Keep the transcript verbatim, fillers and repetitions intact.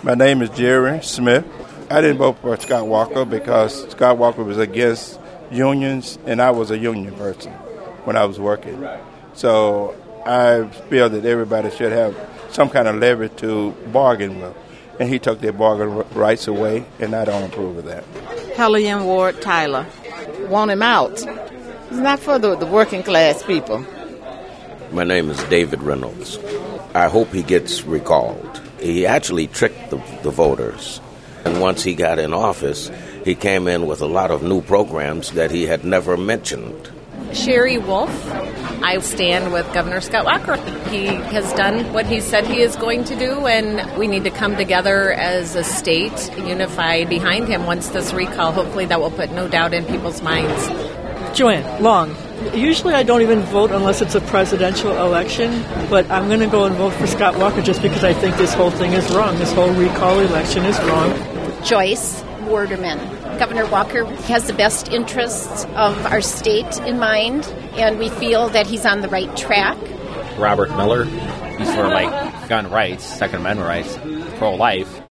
My name is Jerry Smith. I didn't vote for Scott Walker because Scott Walker was against unions, and I was a union person when I was working. So I feel that everybody should have some kind of leverage to bargain with. And he took their bargain rights away, and I don't approve of that. Helene Ward Tyler. Want him out. It's not for the, the working class people. My name is David Reynolds. I hope he gets recalled. He actually tricked the, the voters. And once he got in office, he came in with a lot of new programs that he had never mentioned. Sherry Wolf. I stand with Governor Scott Walker. He has done what he said he is going to do, and we need to come together as a state, unified behind him once this recall. Hopefully that will put no doubt in people's minds. Joanne Long. Usually I don't even vote unless it's a presidential election, but I'm going to go and vote for Scott Walker just because I think this whole thing is wrong. This whole recall election is wrong. Joyce Warderman. Governor Walker has the best interests of our state in mind, and we feel that he's on the right track. Robert Miller. He's for, like, gun rights, Second Amendment rights, pro-life.